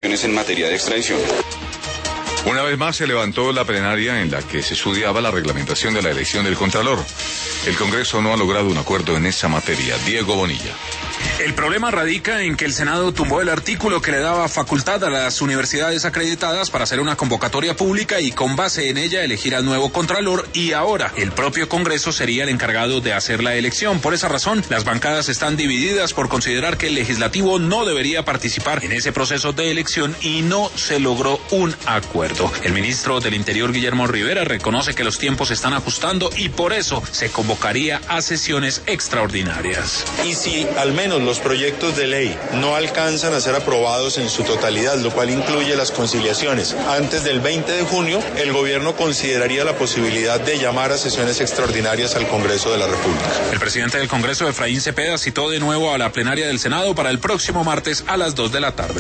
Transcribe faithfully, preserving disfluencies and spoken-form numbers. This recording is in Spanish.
en materia de extradición. Una vez más se levantó la plenaria en la que se estudiaba la reglamentación de la elección del Contralor. El Congreso no ha logrado un acuerdo en esa materia. Diego Bonilla. El problema radica en que el Senado tumbó el artículo que le daba facultad a las universidades acreditadas para hacer una convocatoria pública y con base en ella elegir al nuevo Contralor, y ahora el propio Congreso sería el encargado de hacer la elección. Por esa razón, las bancadas están divididas por considerar que el legislativo no debería participar en ese proceso de elección y no se logró un acuerdo. El ministro del Interior, Guillermo Rivera, reconoce que los tiempos se están ajustando y por eso se convocaría a sesiones extraordinarias. Y si al menos los proyectos de ley no alcanzan a ser aprobados en su totalidad, lo cual incluye las conciliaciones, antes del veinte de junio, el gobierno consideraría la posibilidad de llamar a sesiones extraordinarias al Congreso de la República. El presidente del Congreso, Efraín Cepeda, citó de nuevo a la plenaria del Senado para el próximo martes a las dos de la tarde.